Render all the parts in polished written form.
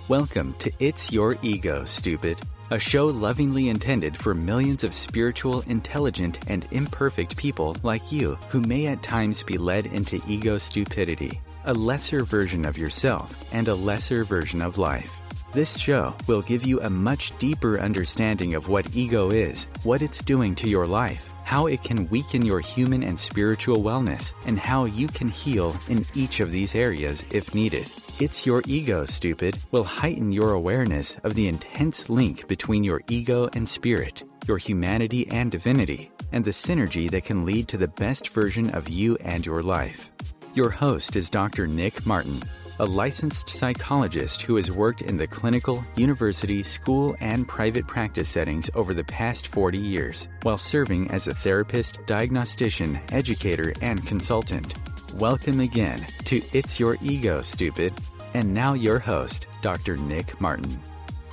Welcome to It's Your Ego, Stupid, a show lovingly intended for millions of spiritual, intelligent, and imperfect people like you who may at times be led into ego stupidity, a lesser version of yourself and a lesser version of life. This show will give you a much deeper understanding of what ego is, what it's doing to your life, how it can weaken your human and spiritual wellness, and how you can heal in each of these areas if needed. It's Your Ego, Stupid will heighten your awareness of the intense link between your ego and spirit, your humanity and divinity, and the synergy that can lead to the best version of you and your life. Your host is Dr. Nick Martin, a licensed psychologist who has worked in the clinical, university, school, and private practice settings over the past 40 years, while serving as a therapist, diagnostician, educator, and consultant. Welcome again to It's Your Ego, Stupid. And now your host, Dr. Nick Martin.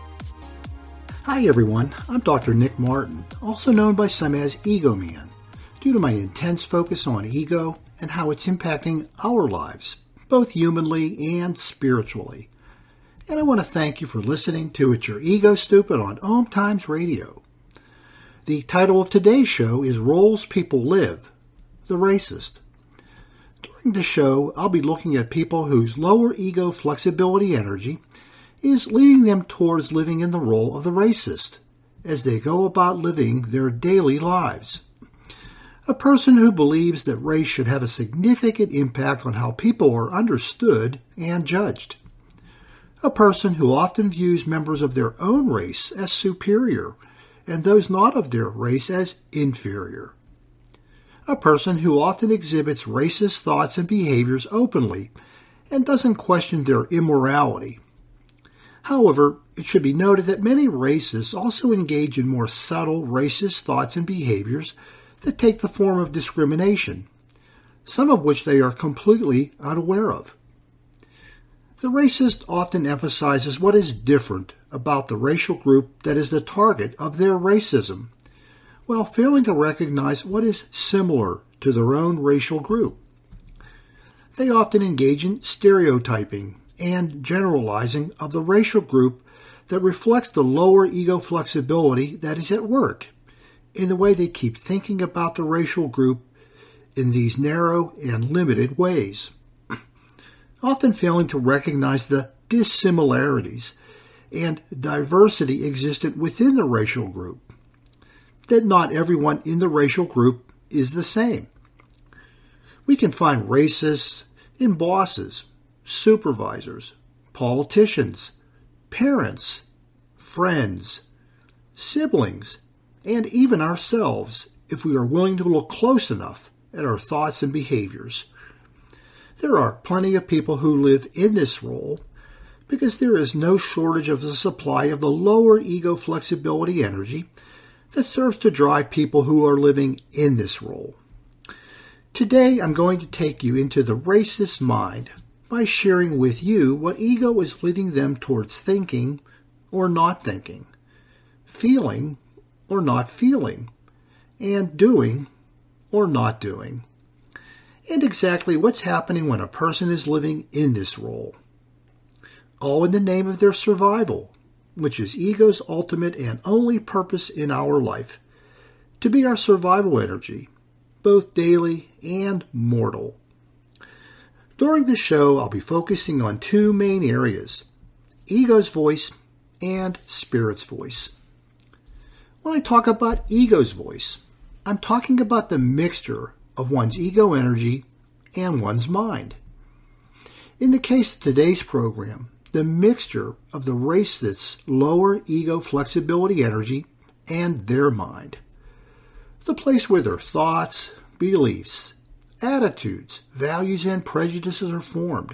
Hi everyone, I'm Dr. Nick Martin, also known by some as Ego Man, due to my intense focus on ego and how it's impacting our lives, both humanly and spiritually. And I want to thank you for listening to It's Your Ego, Stupid on Om Times Radio. The title of today's show is Roles People Live, the Racist. During the show, I'll be looking at people whose lower ego flexibility energy is leading them towards living in the role of the racist as they go about living their daily lives. A person who believes that race should have a significant impact on how people are understood and judged. A person who often views members of their own race as superior and those not of their race as inferior. A person who often exhibits racist thoughts and behaviors openly and doesn't question their immorality. However, it should be noted that many racists also engage in more subtle racist thoughts and behaviors that take the form of discrimination, some of which they are completely unaware of. The racist often emphasizes what is different about the racial group that is the target of their racism, while failing to recognize what is similar to their own racial group. They often engage in stereotyping and generalizing of the racial group that reflects the lower ego flexibility that is at work in the way they keep thinking about the racial group in these narrow and limited ways, often failing to recognize the dissimilarities and diversity existent within the racial group, that not everyone in the racial group is the same. We can find racists in bosses, supervisors, politicians, parents, friends, siblings, and even ourselves if we are willing to look close enough at our thoughts and behaviors. There are plenty of people who live in this role because there is no shortage of the supply of the lower ego flexibility energy that serves to drive people who are living in this role. Today, I'm going to take you into the racist mind by sharing with you what ego is leading them towards thinking or not thinking, feeling or not feeling, and doing or not doing, and exactly what's happening when a person is living in this role. All in the name of their survival, which is ego's ultimate and only purpose in our life, to be our survival energy, both daily and mortal. During the show, I'll be focusing on two main areas, ego's voice and spirit's voice. When I talk about ego's voice, I'm talking about the mixture of one's ego energy and one's mind. In the case of today's program, the mixture of the racist's lower ego flexibility energy and their mind. The place where their thoughts, beliefs, attitudes, values, and prejudices are formed.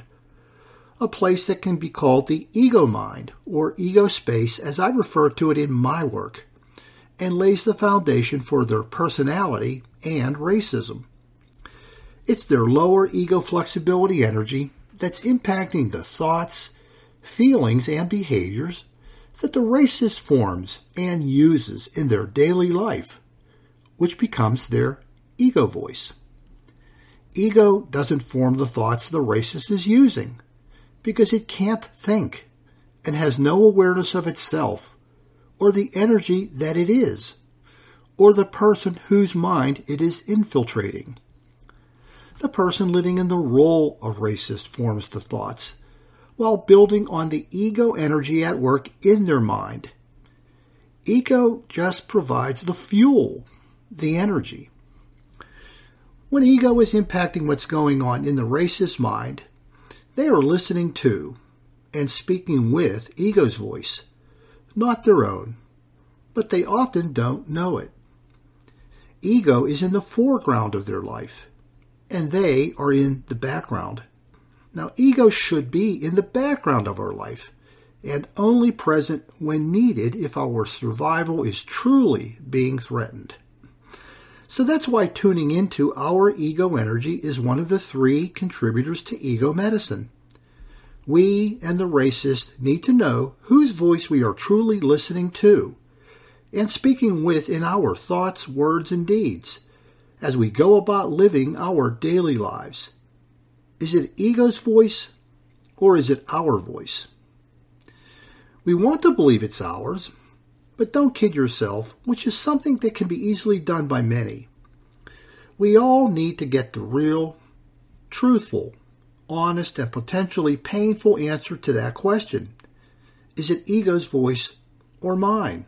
A place that can be called the ego mind or ego space as I refer to it in my work, and lays the foundation for their personality and racism. It's their lower ego flexibility energy that's impacting the thoughts, feelings, and behaviors that the racist forms and uses in their daily life, which becomes their ego voice. Ego doesn't form the thoughts the racist is using because it can't think, and has no awareness of itself, or the energy that it is, or the person whose mind it is infiltrating. The person living in the role of racist forms the thoughts, while building on the ego energy at work in their mind. Ego just provides the fuel, the energy. When ego is impacting what's going on in the racist mind, they are listening to and speaking with ego's voice, not their own, but they often don't know it. Ego is in the foreground of their life, and they are in the background. Now, ego should be in the background of our life, and only present when needed if our survival is truly being threatened. So that's why tuning into our ego energy is one of the 3 contributors to ego medicine. We and the racist need to know whose voice we are truly listening to and speaking with in our thoughts, words, and deeds as we go about living our daily lives. Is it ego's voice or is it our voice? We want to believe it's ours, but don't kid yourself, which is something that can be easily done by many. We all need to get the real, truthful, honest, and potentially painful answer to that question. Is it ego's voice or mine?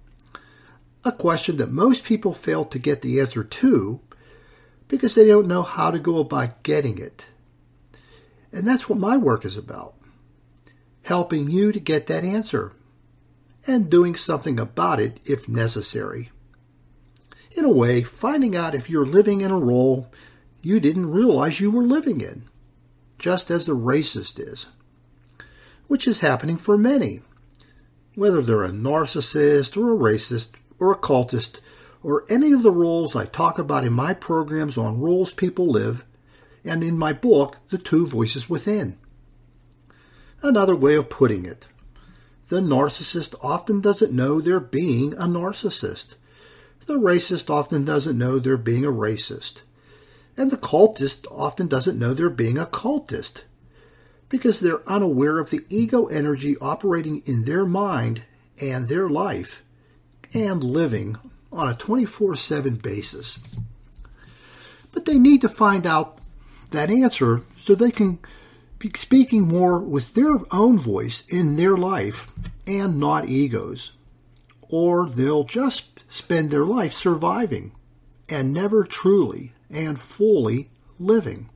A question that most people fail to get the answer to because they don't know how to go about getting it. And that's what my work is about, helping you to get that answer and doing something about it if necessary. In a way, finding out if you're living in a role you didn't realize you were living in, just as the racist is, which is happening for many, whether they're a narcissist or a racist or a cultist or any of the roles I talk about in my programs on Roles People Live and in my book, The 2 Voices Within. Another way of putting it, the narcissist often doesn't know they're being a narcissist. The racist often doesn't know they're being a racist. And the cultist often doesn't know they're being a cultist because they're unaware of the ego energy operating in their mind and their life and living on a 24/7 basis. But they need to find out that answer so they can be speaking more with their own voice in their life and not ego's. Or they'll just spend their life surviving and never truly and fully living.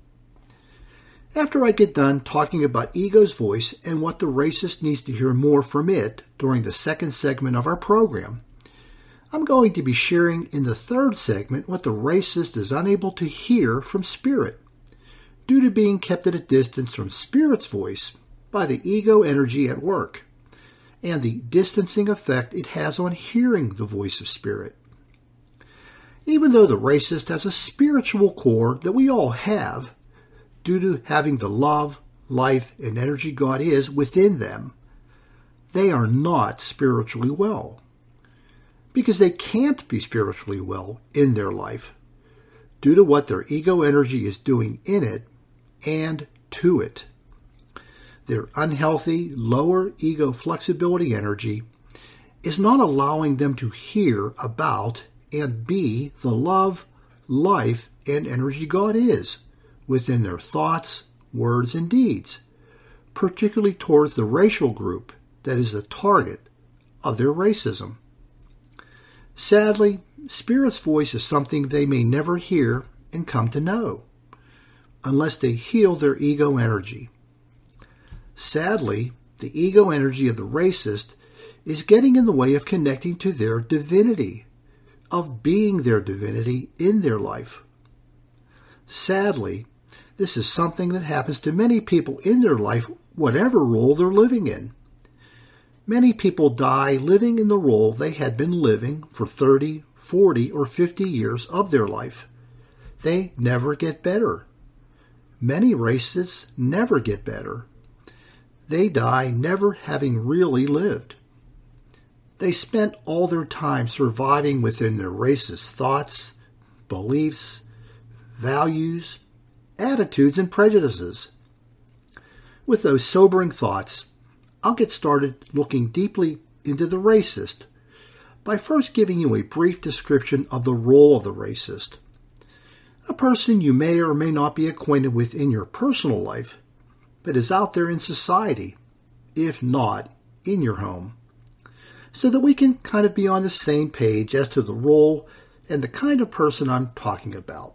After I get done talking about ego's voice and what the racist needs to hear more from it during the 2nd segment of our program, I'm going to be sharing in the 3rd segment what the racist is unable to hear from spirit due to being kept at a distance from spirit's voice by the ego energy at work and the distancing effect it has on hearing the voice of spirit. Even though the racist has a spiritual core that we all have, due to having the love, life, and energy God is within them, they are not spiritually well. Because they can't be spiritually well in their life due to what their ego energy is doing in it and to it. Their unhealthy, lower ego flexibility energy is not allowing them to hear about and be the love, life, and energy God is within their thoughts, words, and deeds, particularly towards the racial group that is the target of their racism. Sadly, Spirit's voice is something they may never hear and come to know, unless they heal their ego energy. Sadly, the ego energy of the racist is getting in the way of connecting to their divinity, of being their divinity in their life. Sadly, this is something that happens to many people in their life, whatever role they're living in. Many people die living in the role they had been living for 30, 40, or 50 years of their life. They never get better. Many racists never get better. They die never having really lived. They spent all their time surviving within their racist thoughts, beliefs, values, attitudes, and prejudices. With those sobering thoughts, I'll get started looking deeply into the racist by first giving you a brief description of the role of the racist, a person you may or may not be acquainted with in your personal life, but is out there in society, if not in your home, so that we can kind of be on the same page as to the role and the kind of person I'm talking about.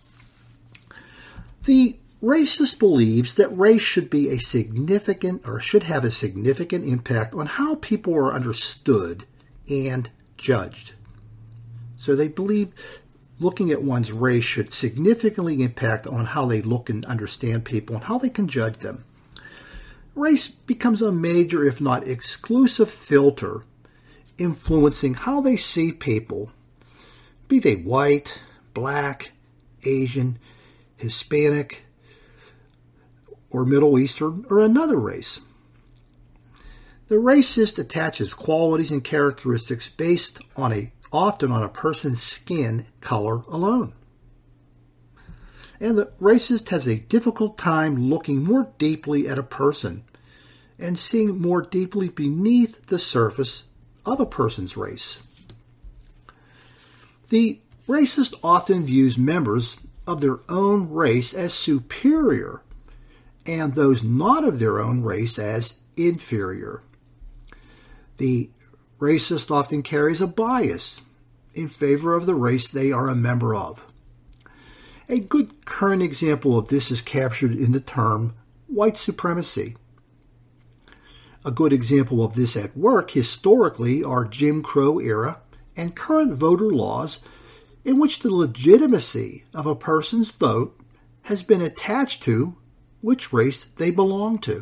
The racist believes that race should be a significant or should have a significant impact on how people are understood and judged. So they believe looking at one's race should significantly impact on how they look and understand people and how they can judge them. Race becomes a major, if not exclusive, filter influencing how they see people, be they white, black, Asian, Hispanic, or Middle Eastern, or another race. The racist attaches qualities and characteristics based often on a person's skin color alone. And the racist has a difficult time looking more deeply at a person and seeing more deeply beneath the surface of a person's race. The racist often views members of their own race as superior and those not of their own race as inferior. The racist often carries a bias in favor of the race they are a member of. A good current example of this is captured in the term white supremacy. A good example of this at work historically are Jim Crow era and current voter laws in which the legitimacy of a person's vote has been attached to which race they belong to.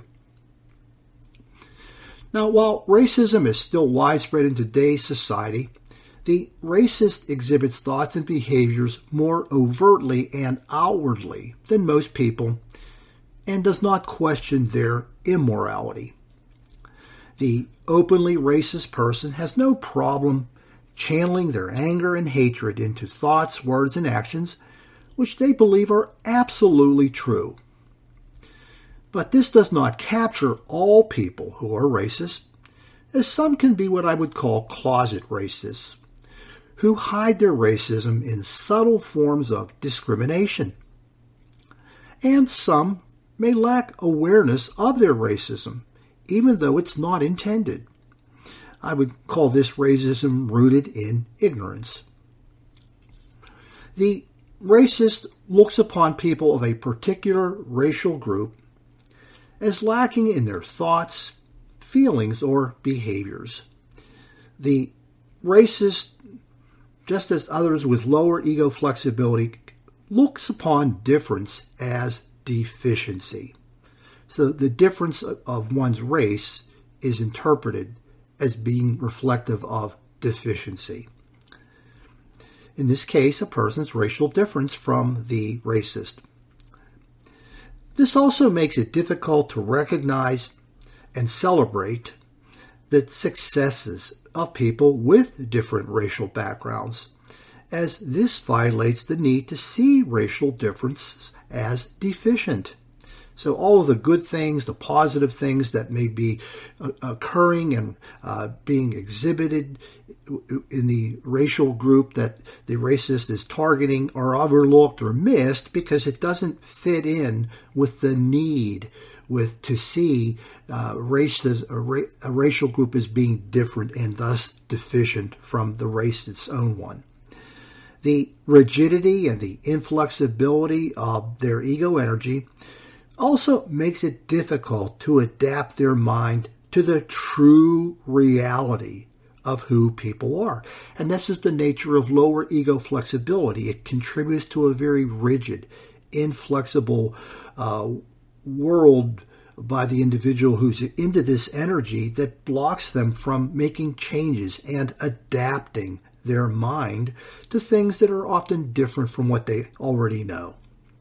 Now, while racism is still widespread in today's society, the racist exhibits thoughts and behaviors more overtly and outwardly than most people and does not question their immorality. The openly racist person has no problem channeling their anger and hatred into thoughts, words, and actions which they believe are absolutely true. But this does not capture all people who are racist, as some can be what I would call closet racists, who hide their racism in subtle forms of discrimination. And some may lack awareness of their racism, even though it's not intended. I would call this racism rooted in ignorance. The racist looks upon people of a particular racial group as lacking in their thoughts, feelings, or behaviors. The racist, just as others with lower ego flexibility, looks upon difference as deficiency. So the difference of one's race is interpreted as being reflective of deficiency. In this case, a person's racial difference from the racist. This also makes it difficult to recognize and celebrate the successes of people with different racial backgrounds, as this violates the need to see racial differences as deficient. So all of the good things, the positive things that may be occurring and being exhibited in the racial group that the racist is targeting are overlooked or missed because it doesn't fit in with the need to see a racial group as being different and thus deficient from the race its own one. The rigidity and the inflexibility of their ego energy also makes it difficult to adapt their mind to the true reality of who people are. And this is the nature of lower ego flexibility. It contributes to a very rigid, inflexible world by the individual who's into this energy that blocks them from making changes and adapting their mind to things that are often different from what they already know.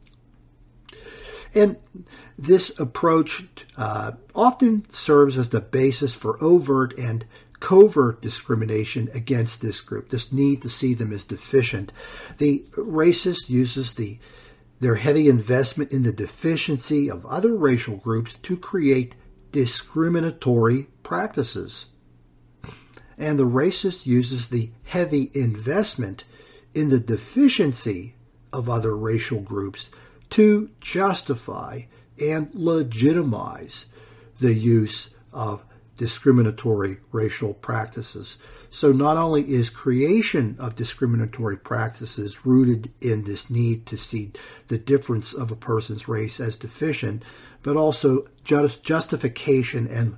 And this approach often serves as the basis for overt and covert discrimination against this group, this need to see them as deficient. The racist uses their heavy investment in the deficiency of other racial groups to create discriminatory practices. And the racist uses the heavy investment in the deficiency of other racial groups to justify and legitimize the use of discriminatory racial practices. So not only is creation of discriminatory practices rooted in this need to see the difference of a person's race as deficient, but also justification and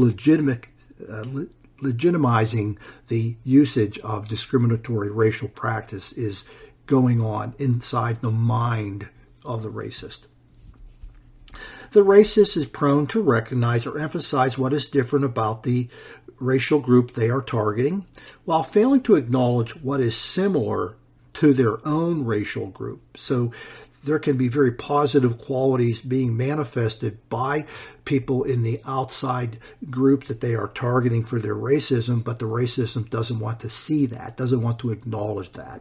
legitimizing the usage of discriminatory racial practice is going on inside the mind of the racist. The racist is prone to recognize or emphasize what is different about the racial group they are targeting, while failing to acknowledge what is similar to their own racial group. So there can be very positive qualities being manifested by people in the outside group that they are targeting for their racism, but the racism doesn't want to see that, doesn't want to acknowledge that.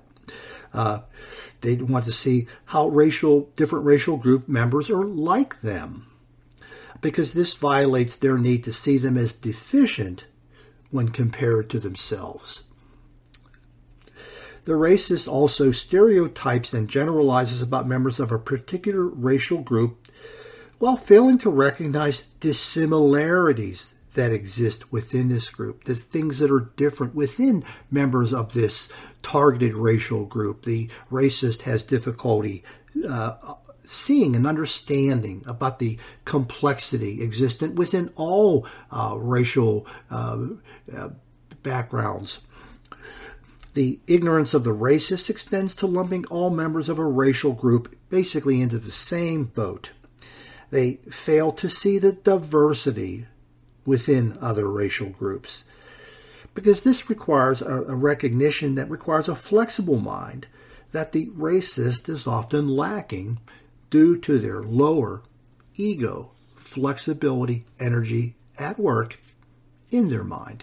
They want to see how different racial group members are like them, because this violates their need to see them as deficient when compared to themselves. The racist also stereotypes and generalizes about members of a particular racial group while failing to recognize dissimilarities that exist within this group, the things that are different within members of this targeted racial group. The racist has difficulty seeing and understanding about the complexity existent within all racial backgrounds. The ignorance of the racist extends to lumping all members of a racial group basically into the same boat. They fail to see the diversity within other racial groups, because this requires a recognition that requires a flexible mind that the racist is often lacking due to their lower ego, flexibility, energy at work in their mind.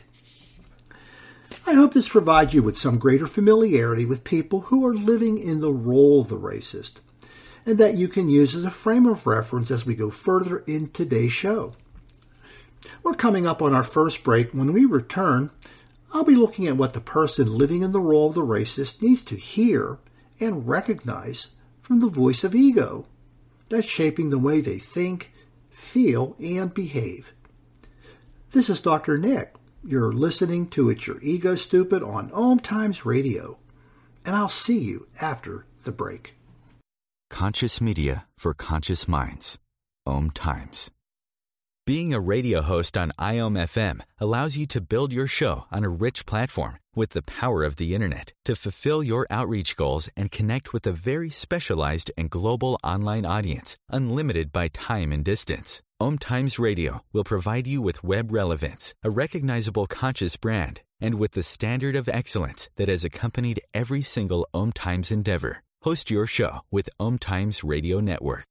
I hope this provides you with some greater familiarity with people who are living in the role of the racist, and that you can use as a frame of reference as we go further in today's show. We're coming up on our first break. When we return, I'll be looking at what the person living in the role of the racist needs to hear and recognize from the voice of ego that's shaping the way they think, feel, and behave. This is Dr. Nick. You're listening to It's Your Ego Stupid on Om Times Radio, and I'll see you after the break. Conscious media for conscious minds. Om Times. Being a radio host on IOM FM allows you to build your show on a rich platform with the power of the internet to fulfill your outreach goals and connect with a very specialized and global online audience, unlimited by time and distance. Om Times Radio will provide you with web relevance, a recognizable conscious brand, and with the standard of excellence that has accompanied every single Om Times endeavor. Host your show with Om Times Radio Network.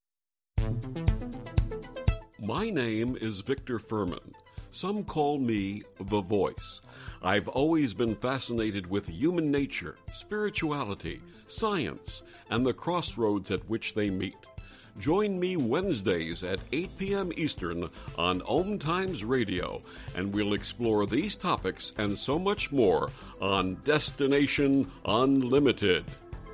My name is Victor Furman. Some call me The Voice. I've always been fascinated with human nature, spirituality, science, and the crossroads at which they meet. Join me Wednesdays at 8 p.m. Eastern on Om Times Radio, and we'll explore these topics and so much more on Destination Unlimited.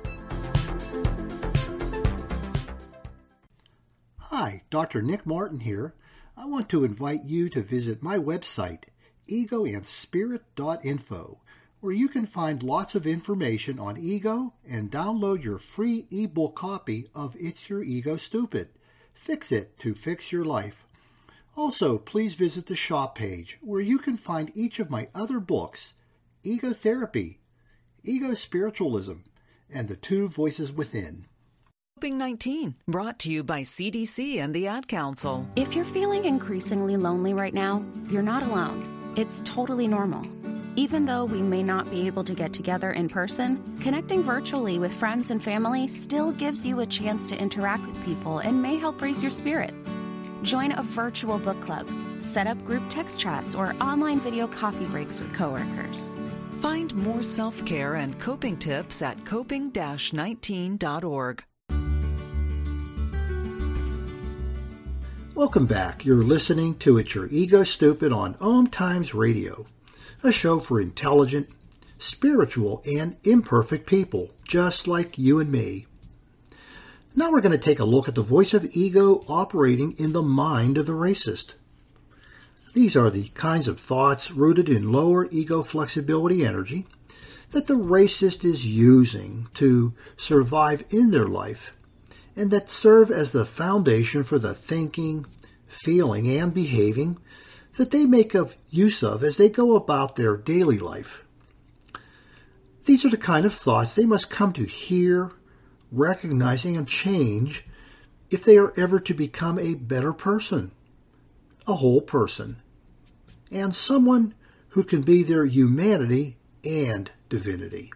Hi, Dr. Nick Martin here. I want to invite you to visit my website, egoandspirit.info, where you can find lots of information on ego and download your free ebook copy of It's Your Ego Stupid. Fix it to fix your life. Also, please visit the shop page where you can find each of my other books, Ego Therapy, Ego Spiritualism, and The Two Voices Within. Coping-19, brought to you by CDC and the Ad Council. If you're feeling increasingly lonely right now, you're not alone. It's totally normal. Even though we may not be able to get together in person, connecting virtually with friends and family still gives you a chance to interact with people and may help raise your spirits. Join a virtual book club, set up group text chats, or online video coffee breaks with coworkers. Find more self-care and coping tips at coping-19.org. Welcome back. You're listening to It's Your Ego Stupid on Om Times Radio, a show for intelligent, spiritual, and imperfect people, just like you and me. Now we're going to take a look at the voice of ego operating in the mind of the racist. These are the kinds of thoughts rooted in lower ego flexibility energy that the racist is using to survive in their life, and that serve as the foundation for the thinking, feeling, and behaving that they make use of as they go about their daily life. These are the kind of thoughts they must come to hear, recognizing, and change if they are ever to become a better person, a whole person, and someone who can be their humanity and divinity.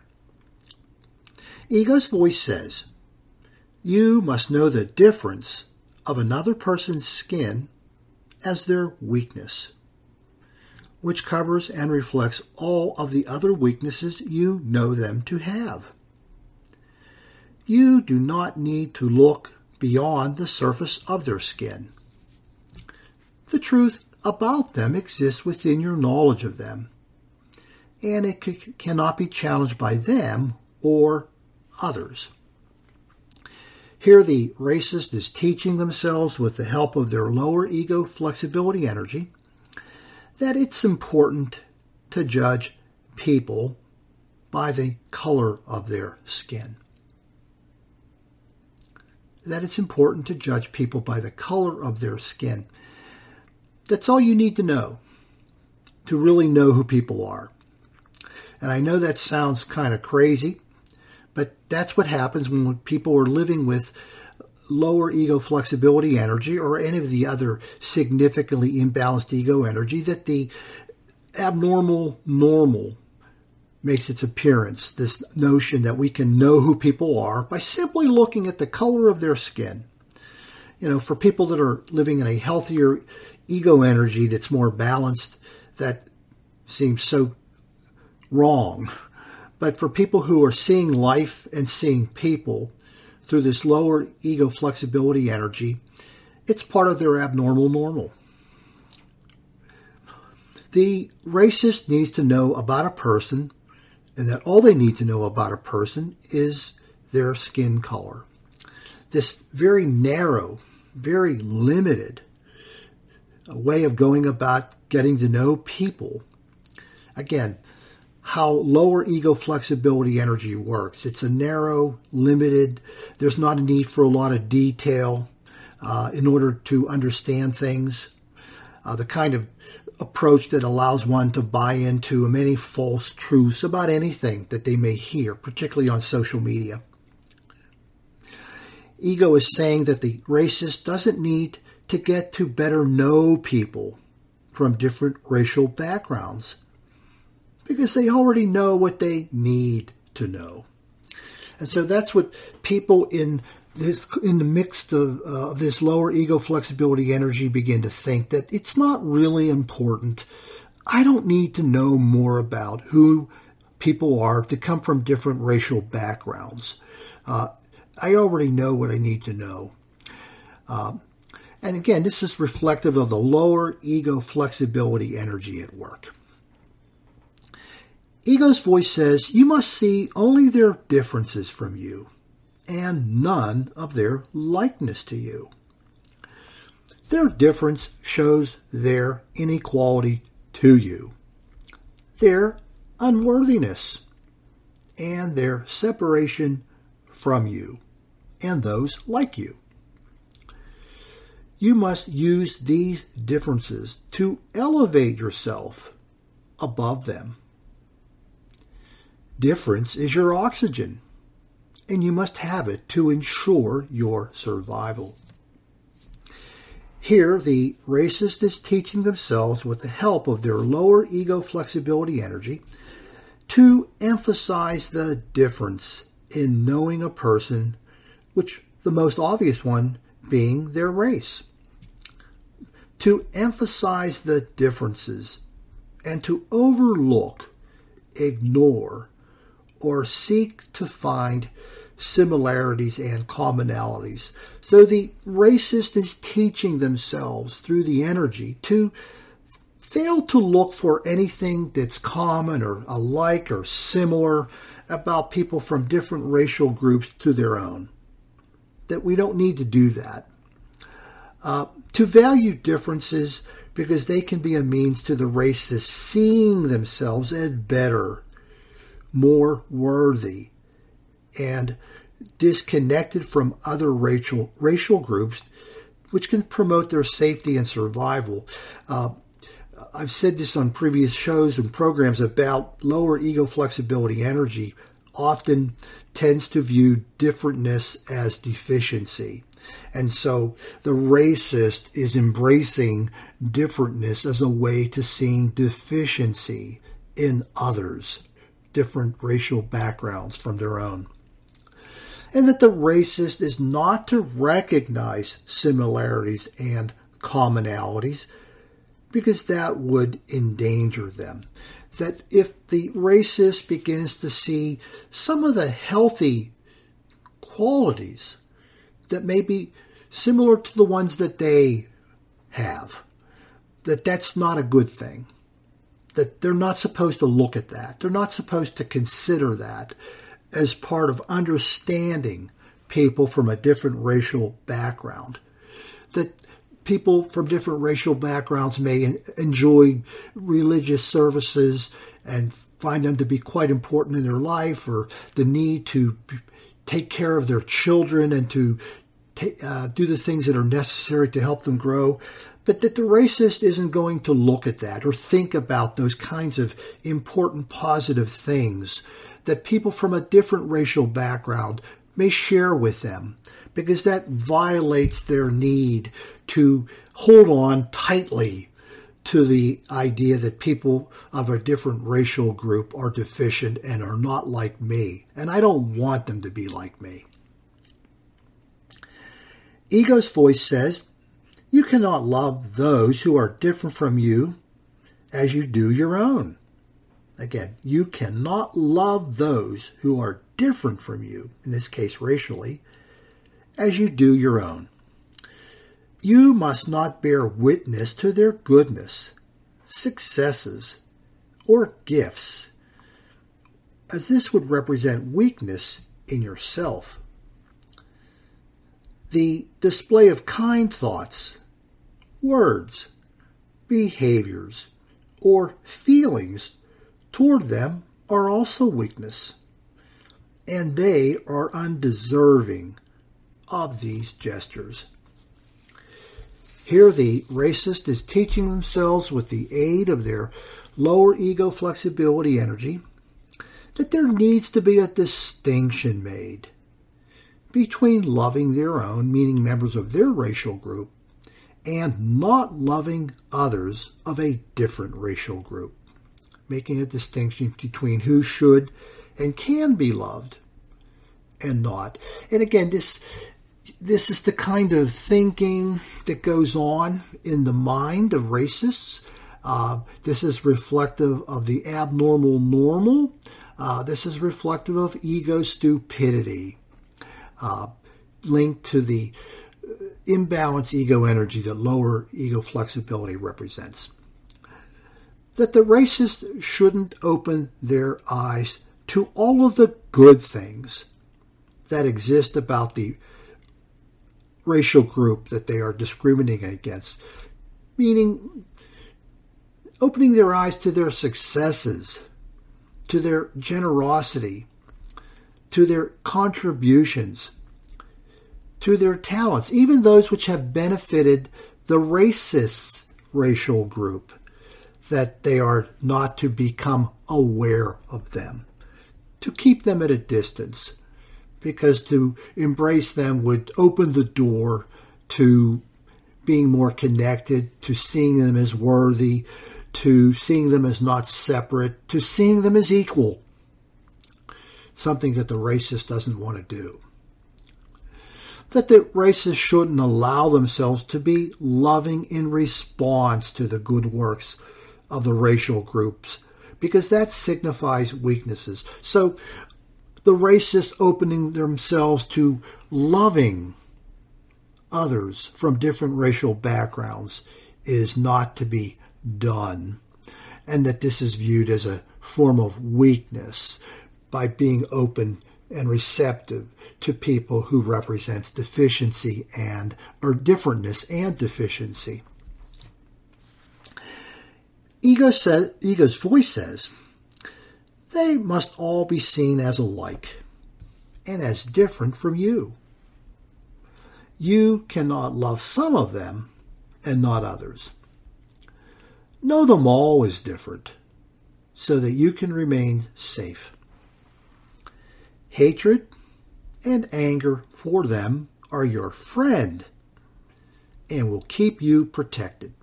Ego's voice says, you must know the difference of another person's skin as their weakness, which covers and reflects all of the other weaknesses you know them to have. You do not need to look beyond the surface of their skin. The truth about them exists within your knowledge of them, and it cannot be challenged by them or others. Here the racist is teaching themselves with the help of their lower ego flexibility energy that it's important to judge people by the color of their skin. That it's important to judge people by the color of their skin. That's all you need to know to really know who people are. And I know that sounds kind of crazy, but that's what happens when people are living with lower ego flexibility energy or any of the other significantly imbalanced ego energy, that the abnormal normal makes its appearance, this notion that we can know who people are by simply looking at the color of their skin. You know, for people that are living in a healthier ego energy that's more balanced, that seems so wrong. But for people who are seeing life and seeing people through this lower ego flexibility energy, it's part of their abnormal normal. The racist needs to know about a person, and that all they need to know about a person is their skin color. This very narrow, very limited way of going about getting to know people. Again, how lower ego flexibility energy works. It's a narrow, limited, there's not a need for a lot of detail in order to understand things. The kind of approach that allows one to buy into many false truths about anything that they may hear, particularly on social media. Ego is saying that the racist doesn't need to get to better know people from different racial backgrounds, because they already know what they need to know. And so that's what people in the midst of this lower ego flexibility energy begin to think, that it's not really important. I don't need to know more about who people are to come from different racial backgrounds. I already know what I need to know. And again, this is reflective of the lower ego flexibility energy at work. Ego's voice says you must see only their differences from you and none of their likeness to you. Their difference shows their inequality to you, their unworthiness, and their separation from you and those like you. You must use these differences to elevate yourself above them. Difference is your oxygen, and you must have it to ensure your survival. Here, the racist is teaching themselves, with the help of their lower ego flexibility energy, to emphasize the difference in knowing a person, which the most obvious one being their race. To emphasize the differences and to overlook, ignore, or seek to find similarities and commonalities. So the racist is teaching themselves through the energy to fail to look for anything that's common or alike or similar about people from different racial groups to their own. That we don't need to do that. To value differences because they can be a means to the racists seeing themselves as better, more worthy, and disconnected from other racial groups, which can promote their safety and survival. I've said this on previous shows and programs about lower ego flexibility energy often tends to view differentness as deficiency. And so the racist is embracing differentness as a way to seeing deficiency in others, different racial backgrounds from their own. And that the racist is not to recognize similarities and commonalities, because that would endanger them. That if the racist begins to see some of the healthy qualities that may be similar to the ones that they have, that's not a good thing. That they're not supposed to look at that. They're not supposed to consider that as part of understanding people from a different racial background. That people from different racial backgrounds may enjoy religious services and find them to be quite important in their life, or the need to take care of their children and to do the things that are necessary to help them grow. But that the racist isn't going to look at that or think about those kinds of important positive things that people from a different racial background may share with them, because that violates their need to hold on tightly to the idea that people of a different racial group are deficient and are not like me. And I don't want them to be like me. Ego's voice says, you cannot love those who are different from you as you do your own. Again, you cannot love those who are different from you, in this case racially, as you do your own. You must not bear witness to their goodness, successes, or gifts, as this would represent weakness in yourself. The display of kind thoughts, words, behaviors, or feelings toward them are also weakness, and they are undeserving of these gestures. Here the racist is teaching themselves with the aid of their lower ego flexibility energy that there needs to be a distinction made between loving their own, meaning members of their racial group, and not loving others of a different racial group, making a distinction between who should and can be loved and not. And again, this is the kind of thinking that goes on in the mind of racists. This is reflective of the abnormal normal. This is reflective of ego stupidity, linked to the imbalanced ego energy that lower ego flexibility represents. That the racist shouldn't open their eyes to all of the good things that exist about the racial group that they are discriminating against, meaning opening their eyes to their successes, to their generosity, to their contributions, to their talents, even those which have benefited the racist racial group, that they are not to become aware of them, to keep them at a distance, because to embrace them would open the door to being more connected, to seeing them as worthy, to seeing them as not separate, to seeing them as equal, something that the racist doesn't want to do. That the racists shouldn't allow themselves to be loving in response to the good works of the racial groups, because that signifies weaknesses. So the racists opening themselves to loving others from different racial backgrounds is not to be done, and that this is viewed as a form of weakness by being open and receptive to people who represents deficiency or differentness and deficiency. Ego's voice says, they must all be seen as alike and as different from you. You cannot love some of them and not others. Know them all as different so that you can remain safe. Hatred and anger for them are your friend and will keep you protected.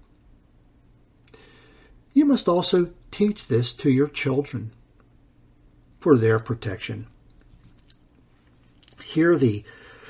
You must also teach this to your children for their protection. Here the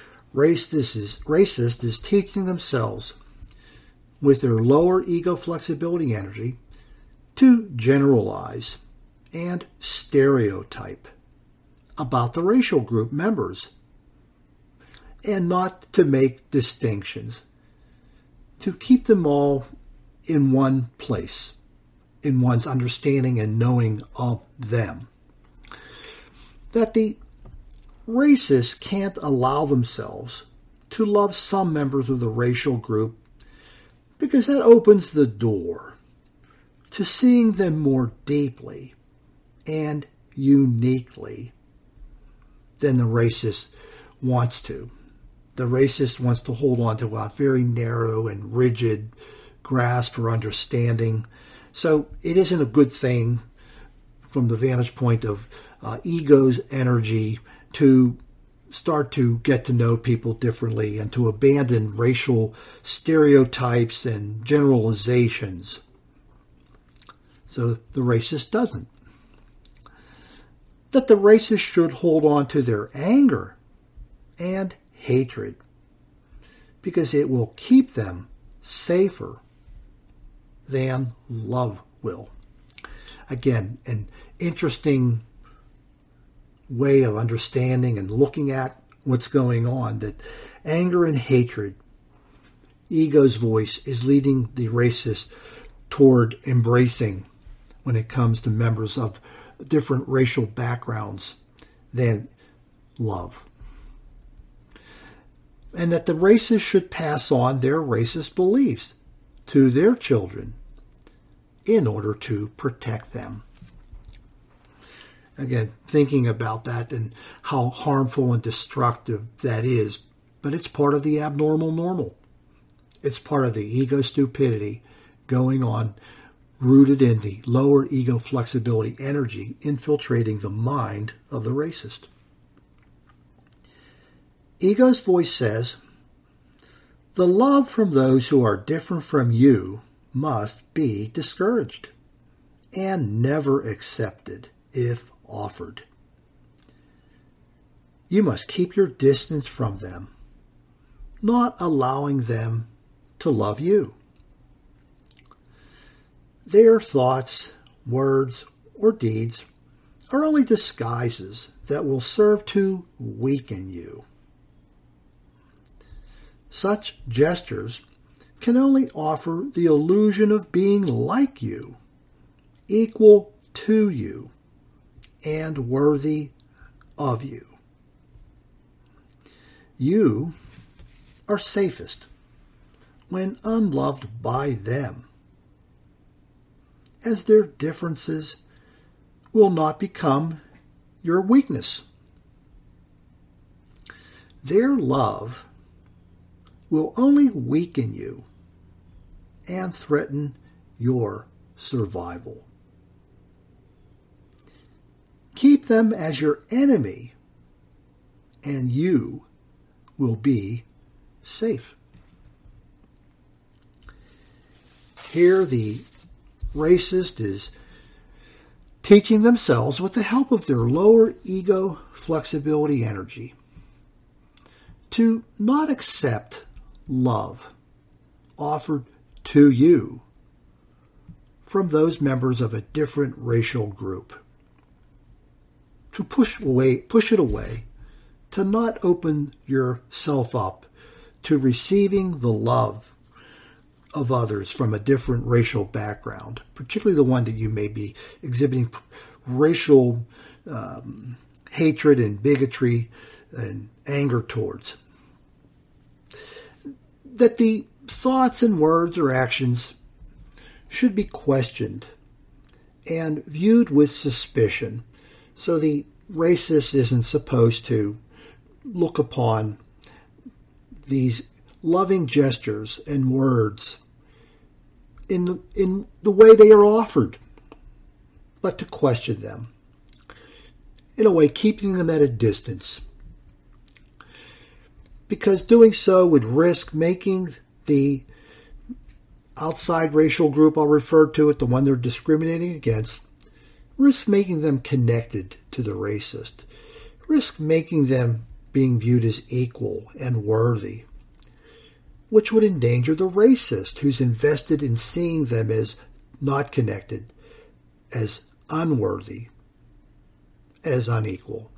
racist is teaching themselves with their lower ego flexibility energy to generalize and stereotype about the racial group members and not to make distinctions, to keep them all in one place, in one's understanding and knowing of them. That the racists can't allow themselves to love some members of the racial group because that opens the door to seeing them more deeply and uniquely than the racist wants to. The racist wants to hold on to a very narrow and rigid grasp or understanding. So it isn't a good thing from the vantage point of ego's energy to start to get to know people differently and to abandon racial stereotypes and generalizations. So the racist doesn't. That the racist should hold on to their anger and hatred because it will keep them safer than love will. Again, an interesting way of understanding and looking at what's going on, that anger and hatred, ego's voice, is leading the racist toward embracing when it comes to members of different racial backgrounds than love. And that the racists should pass on their racist beliefs to their children in order to protect them. Again, thinking about that and how harmful and destructive that is, but it's part of the abnormal normal. It's part of the ego stupidity going on, rooted in the lower ego flexibility energy infiltrating the mind of the racist. Ego's voice says, the love from those who are different from you must be discouraged and never accepted if offered. You must keep your distance from them, not allowing them to love you. Their thoughts, words, or deeds are only disguises that will serve to weaken you. Such gestures can only offer the illusion of being like you, equal to you, and worthy of you. You are safest when unloved by them, as their differences will not become your weakness. Their love will only weaken you and threaten your survival. Keep them as your enemy, and you will be safe. Here the racist is teaching themselves, with the help of their lower ego flexibility energy, to not accept love offered to you from those members of a different racial group, to push it away, to not open yourself up to receiving the love of others from a different racial background, particularly the one that you may be exhibiting racial hatred and bigotry and anger towards. That the thoughts and words or actions should be questioned and viewed with suspicion, so the racist isn't supposed to look upon these loving gestures and words in the way they are offered, but to question them, in a way keeping them at a distance, because doing so would risk making the outside racial group, I'll refer to it, the one they're discriminating against, risk making them connected to the racist, risk making them being viewed as equal and worthy, which would endanger the racist who's invested in seeing them as not connected, as unworthy, as unequal.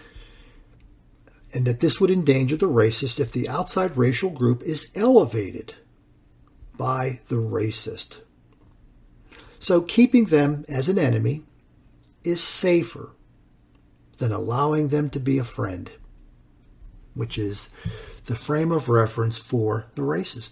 And that this would endanger the racist if the outside racial group is elevated by the racist. So keeping them as an enemy is safer than allowing them to be a friend, which is the frame of reference for the racist.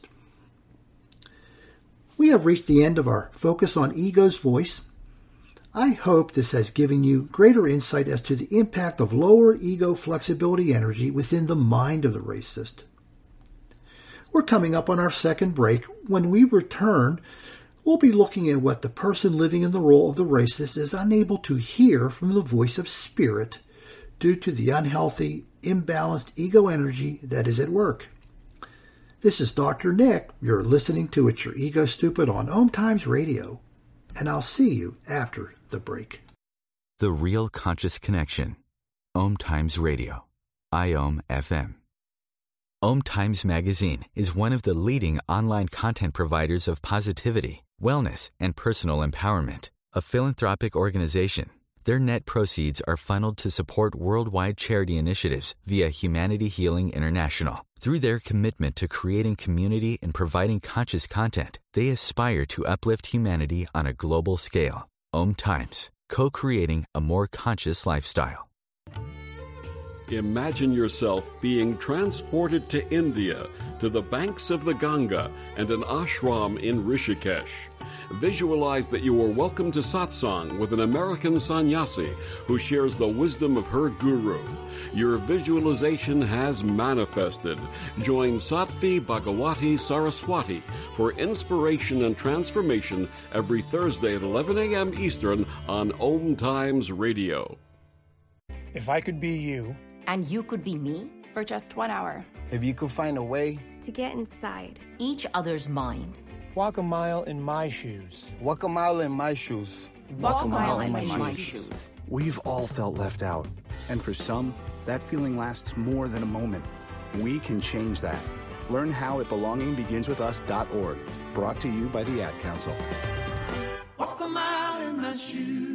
We have reached the end of our focus on ego's voice. I hope this has given you greater insight as to the impact of lower ego flexibility energy within the mind of the racist. We're coming up on our second break. When we return, we'll be looking at what the person living in the role of the racist is unable to hear from the voice of spirit due to the unhealthy, imbalanced ego energy that is at work. This is Dr. Nick. You're listening to It's Your Ego Stupid on Om Times Radio, and I'll see you after the break. The Real Conscious Connection. Om Times Radio. IOM FM. Om Times Magazine is one of the leading online content providers of positivity, wellness, and personal empowerment. A philanthropic organization, their net proceeds are funneled to support worldwide charity initiatives via Humanity Healing International. Through their commitment to creating community and providing conscious content, they aspire to uplift humanity on a global scale. Om Times, co-creating a more conscious lifestyle. Imagine yourself being transported to India, to the banks of the Ganga and an ashram in Rishikesh. Visualize that you are welcome to satsang with an American sannyasi who shares the wisdom of her guru. Your visualization has manifested. Join Sattvi Bhagawati Saraswati for inspiration and transformation every Thursday at 11 a.m. Eastern on Om Times Radio. If I could be you, and you could be me, for just 1 hour. If you could find a way to get inside each other's mind. Walk a mile in my shoes. Walk a mile in my shoes. Walk a mile in my shoes. We've all felt left out. And for some, that feeling lasts more than a moment. We can change that. Learn how at belongingbeginswithus.org. Brought to you by the Ad Council. Walk a mile in my shoes.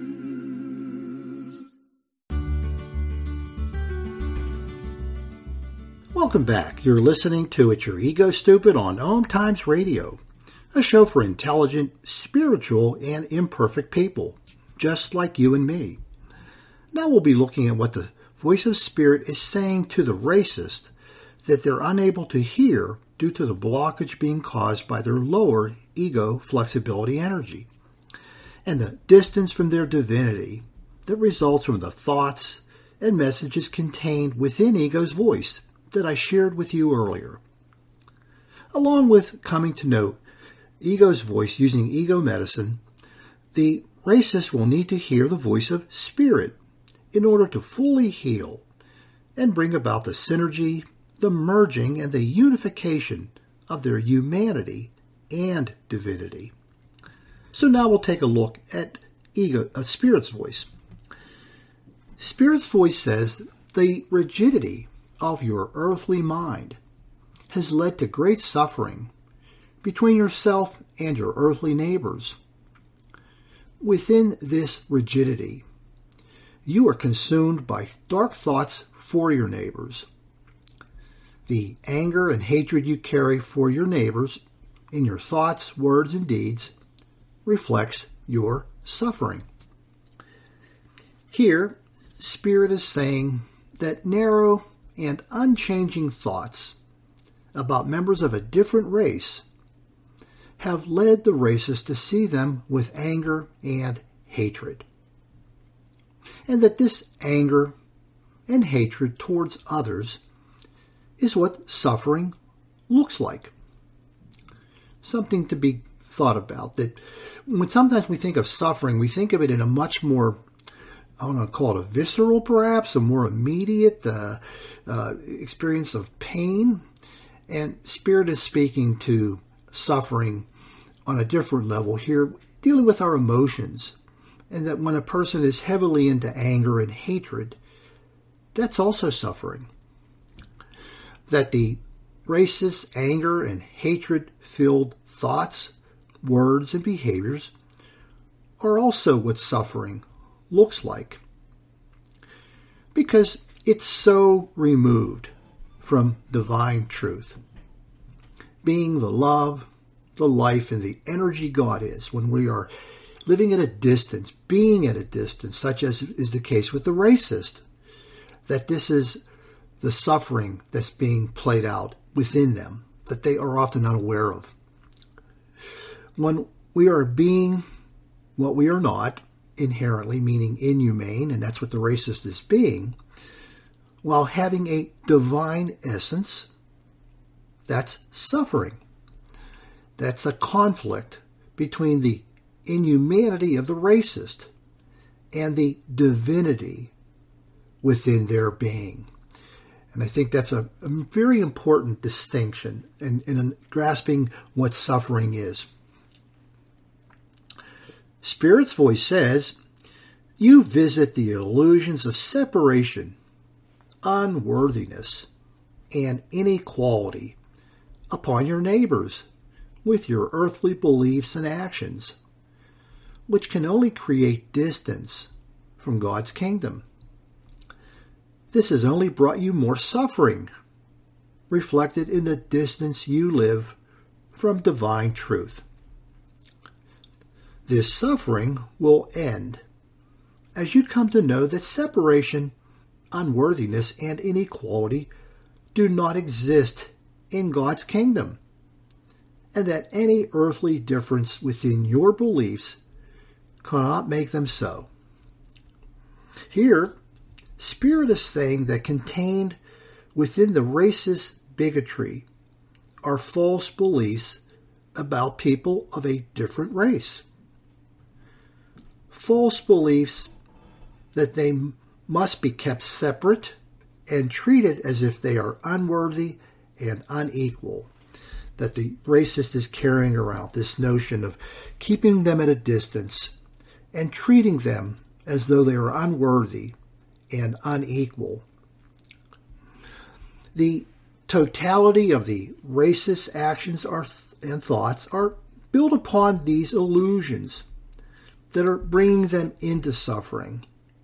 Welcome back. You're listening to It's Your Ego Stupid on Om Times Radio, a show for intelligent, spiritual, and imperfect people, just like you and me. Now we'll be looking at what the voice of spirit is saying to the racist that they're unable to hear due to the blockage being caused by their lower ego flexibility energy, and the distance from their divinity that results from the thoughts and messages contained within ego's voice that I shared with you earlier. Along with coming to know ego's voice using ego medicine, the racist will need to hear the voice of spirit in order to fully heal and bring about the synergy, the merging, and the unification of their humanity and divinity. So now we'll take a look at Spirit's voice. Spirit's voice says the rigidity of your earthly mind has led to great suffering between yourself and your earthly neighbors. Within this rigidity, you are consumed by dark thoughts for your neighbors. The anger and hatred you carry for your neighbors in your thoughts, words, and deeds reflects your suffering. Here, Spirit is saying that narrow and unchanging thoughts about members of a different race have led the racist to see them with anger and hatred. And that this anger and hatred towards others is what suffering looks like. Something to be thought about. That when sometimes we think of suffering, we think of it in a much more, I want to call it a visceral perhaps, a more immediate experience of pain. And Spirit is speaking to suffering on a different level here, dealing with our emotions. And that when a person is heavily into anger and hatred, that's also suffering. That the racist anger and hatred-filled thoughts, words, and behaviors are also what suffering looks like. Because it's so removed from divine truth. Being the love, the life, and the energy God is, when we are living at a distance, being at a distance, such as is the case with the racist, that this is the suffering that's being played out within them, that they are often unaware of. When we are being what we are not, inherently, meaning inhumane, and that's what the racist is being, while having a divine essence, that's suffering. That's a conflict between the inhumanity of the racist and the divinity within their being. And I think that's a very important distinction in grasping what suffering is. Spirit's voice says, you visit the illusions of separation, unworthiness, and inequality upon your neighbors with your earthly beliefs and actions, which can only create distance from God's kingdom. This has only brought you more suffering, reflected in the distance you live from divine truth. This suffering will end as you come to know that separation, unworthiness, and inequality do not exist in God's kingdom, and that any earthly difference within your beliefs cannot make them so. Here, Spirit is saying that contained within the racist bigotry are false beliefs about people of a different race. False beliefs that they must be kept separate and treated as if they are unworthy and unequal. That the racist is carrying around this notion of keeping them at a distance and treating them as though they are unworthy and unequal. The totality of the racist actions and thoughts are built upon these illusions that are bringing them into suffering.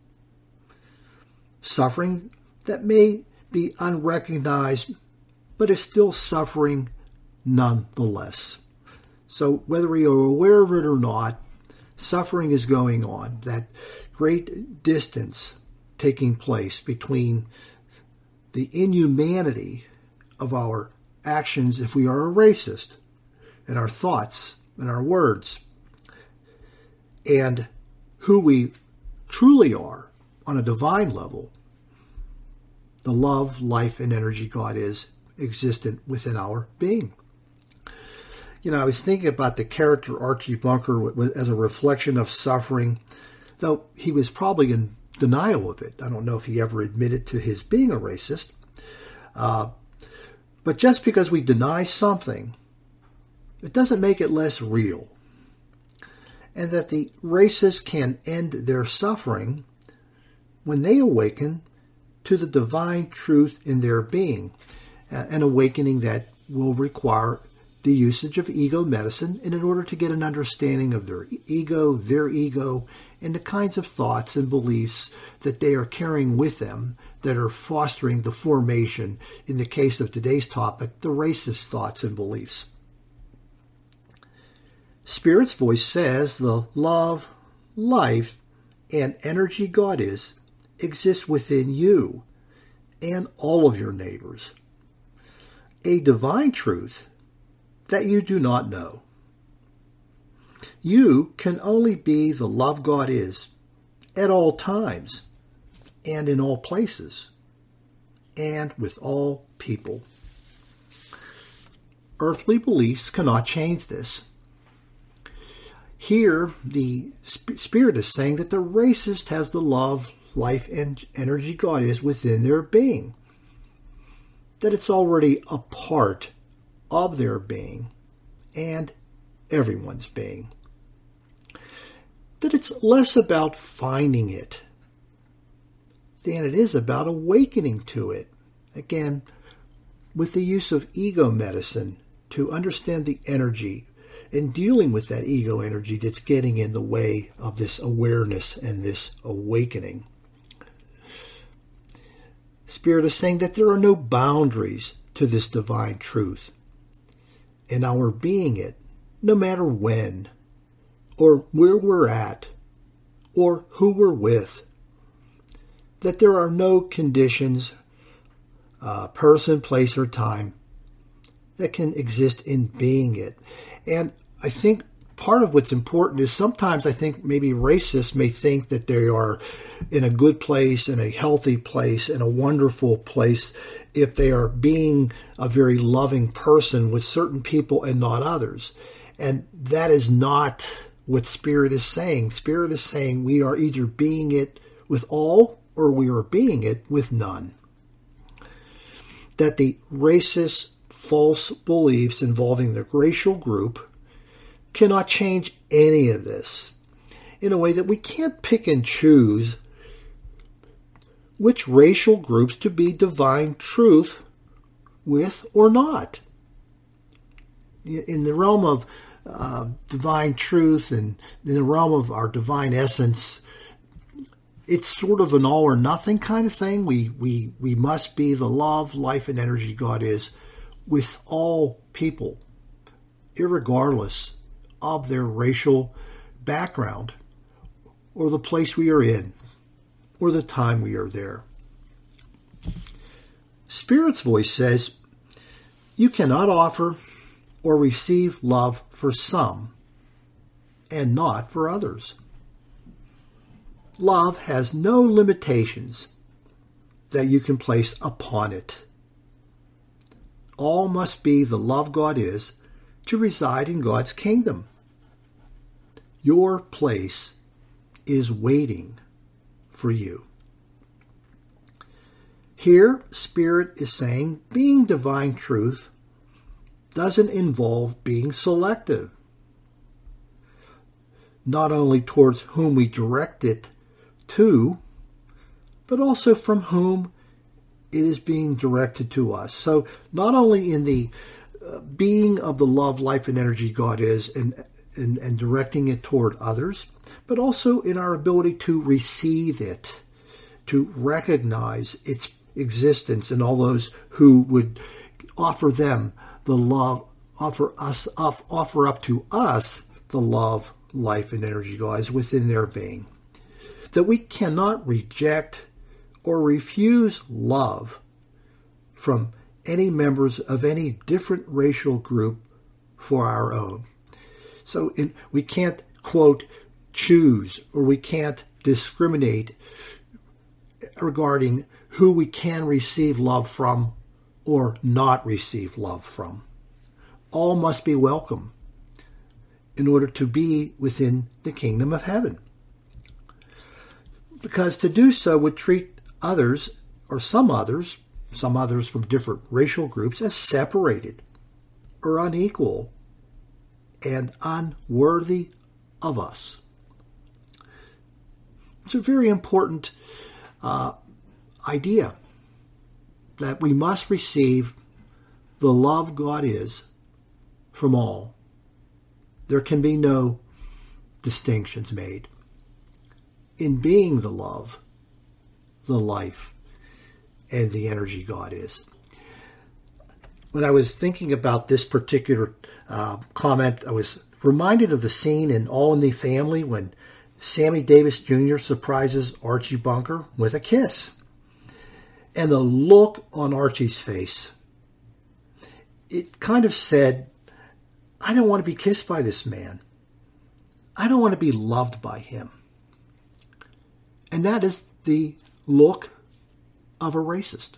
Suffering that may be unrecognized, but is still suffering nonetheless. So whether we are aware of it or not, suffering is going on. That great distance taking place between the inhumanity of our actions if we are a racist, and our thoughts and our words, and who we truly are on a divine level, the love, life, and energy God is existent within our being. I was thinking about the character Archie Bunker as a reflection of suffering, though he was probably in denial of it. I don't know if he ever admitted to his being a racist. But just because we deny something, it doesn't make it less real. And that the racists can end their suffering when they awaken to the divine truth in their being, an awakening that will require the usage of ego medicine in order to get an understanding of their ego, and the kinds of thoughts and beliefs that they are carrying with them that are fostering the formation, in the case of today's topic, the racist thoughts and beliefs. Spirit's voice says the love, life, and energy God is exists within you and all of your neighbors. A divine truth that you do not know. You can only be the love God is at all times and in all places and with all people. Earthly beliefs cannot change this. Here, the Spirit is saying that the racist has the love, life, and energy God is within their being. That it's already a part of their being and everyone's being. That it's less about finding it than it is about awakening to it. Again, with the use of ego medicine to understand the energy and dealing with that ego energy that's getting in the way of this awareness and this awakening. Spirit is saying that there are no boundaries to this divine truth, and our being it, no matter when, or where we're at, or who we're with, that there are no conditions, person, place, or time that can exist in being it. And I think part of what's important is sometimes I think maybe racists may think that they are in a good place, in a healthy place, in a wonderful place, if they are being a very loving person with certain people and not others. And that is not what Spirit is saying. Spirit is saying we are either being it with all or we are being it with none. That the racist false beliefs involving the racial group cannot change any of this in a way that we can't pick and choose which racial groups to be divine truth with or not. In the realm of divine truth and in the realm of our divine essence, it's sort of an all or nothing kind of thing. We must be the love, life, and energy God is with all people, irregardless of their racial background or the place we are in or the time we are there. Spirit's voice says, you cannot offer or receive love for some and not for others. Love has no limitations that you can place upon it. All must be the love God is to reside in God's kingdom. Your place is waiting for you. Here, Spirit is saying being divine truth doesn't involve being selective, not only towards whom we direct it to, but also from whom it is being directed to us. So not only in the being of the love, life, and energy God is and directing it toward others, but also in our ability to receive it, to recognize its existence and all those who would offer them the love, offer up to us the love, life, and energy God is within their being. That we cannot reject or refuse love from any members of any different racial group for our own. So we can't, quote, choose, or we can't discriminate regarding who we can receive love from or not receive love from. All must be welcome in order to be within the kingdom of heaven. Because to do so would treat others, or some others from different racial groups, as separated or unequal and unworthy of us. It's a very important idea that we must receive the love God is from all. There can be no distinctions made. in being the love, the life, and the energy God is. When I was thinking about this particular comment, I was reminded of the scene in All in the Family when Sammy Davis Jr. surprises Archie Bunker with a kiss. And the look on Archie's face, it kind of said, I don't want to be kissed by this man. I don't want to be loved by him. And that is the look of a racist.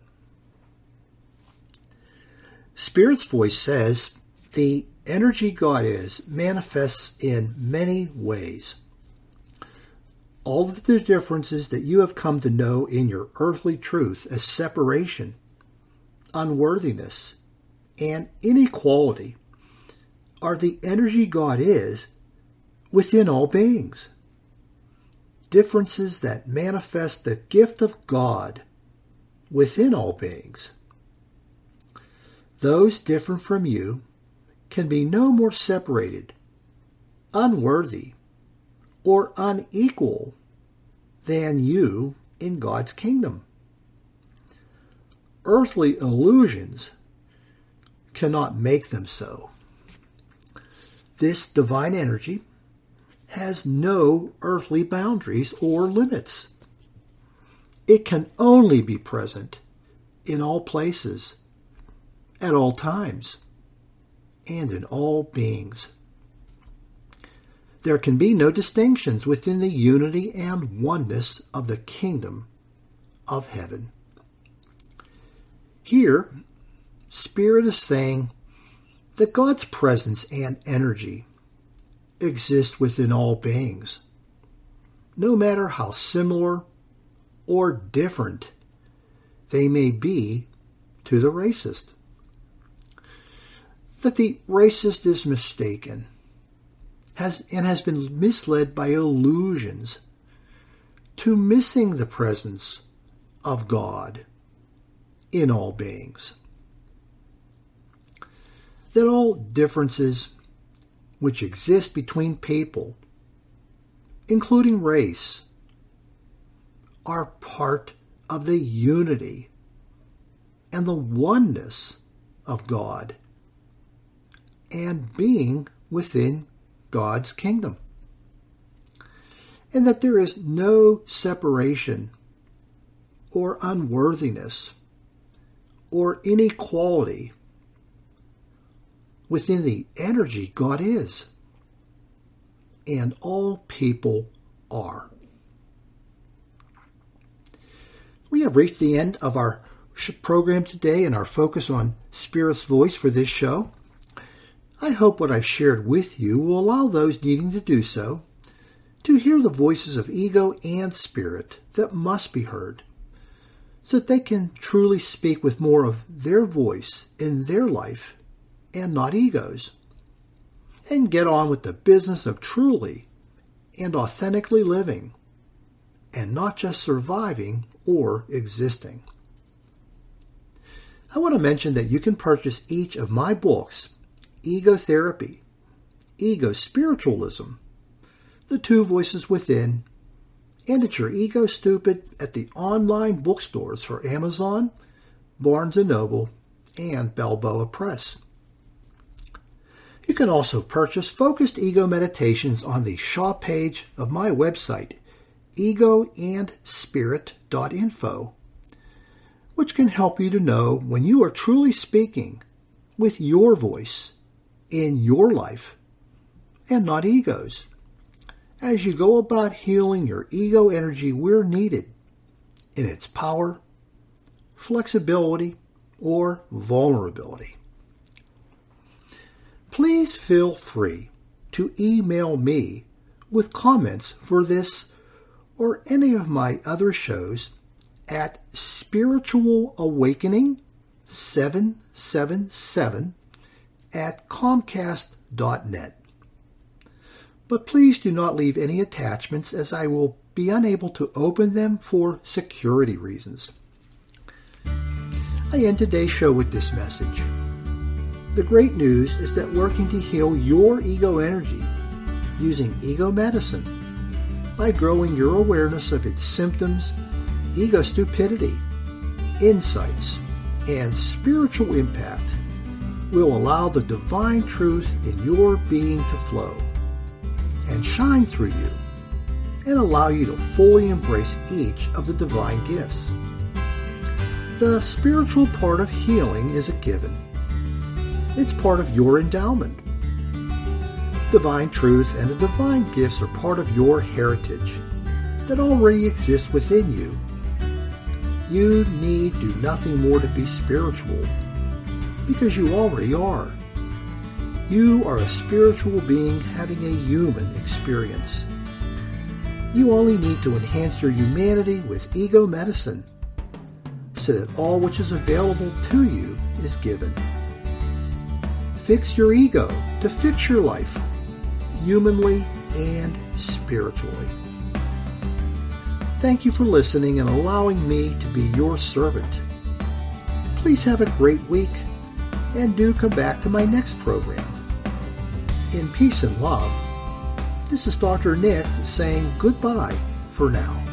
Spirit's voice says, the energy God is manifests in many ways. All of the differences that you have come to know in your earthly truth as separation, unworthiness, and inequality are the energy God is within all beings. Differences that manifest the gift of God within all beings. Those different from you can be no more separated, unworthy, or unequal than you in God's kingdom. Earthly illusions cannot make them so. This divine energy has no earthly boundaries or limits. It can only be present in all places, at all times, and in all beings. There can be no distinctions within the unity and oneness of the kingdom of heaven. Here, Spirit is saying that God's presence and energy exist within all beings, no matter how similar or different they may be to the racist. That the racist is mistaken has been misled by illusions to missing the presence of God in all beings. That all differences which exist between people, including race, are part of the unity and the oneness of God and being within God's kingdom. And that there is no separation or unworthiness or inequality within the energy God is, and all people are. We have reached the end of our program today and our focus on Spirit's voice for this show. I hope what I've shared with you will allow those needing to do so to hear the voices of ego and spirit that must be heard, so that they can truly speak with more of their voice in their life and not ego's, and get on with the business of truly and authentically living, and not just surviving or existing. I want to mention that you can purchase each of my books, Ego Therapy, Ego Spiritualism, The Two Voices Within, and It's Your Ego Stupid at the online bookstores for Amazon, Barnes & Noble, and Balboa Press. You can also purchase Focused Ego Meditations on the shop page of my website, egoandspirit.info, which can help you to know when you are truly speaking with your voice in your life and not ego's, as you go about healing your ego energy where needed in its power, flexibility, or vulnerability. Please feel free to email me with comments for this or any of my other shows at spiritualawakening777@comcast.net. But please do not leave any attachments, as I will be unable to open them for security reasons. I end today's show with this message. The great news is that working to heal your ego energy using ego medicine by growing your awareness of its symptoms, ego stupidity, insights, and spiritual impact will allow the divine truth in your being to flow and shine through you and allow you to fully embrace each of the divine gifts. The spiritual part of healing is a given. It's part of your endowment. Divine truth and the divine gifts are part of your heritage that already exists within you. You need do nothing more to be spiritual because you already are. You are a spiritual being having a human experience. You only need to enhance your humanity with ego medicine so that all which is available to you is given. Fix your ego to fix your life, humanly and spiritually. Thank you for listening and allowing me to be your servant. Please have a great week and do come back to my next program. In peace and love, this is Dr. Nick saying goodbye for now.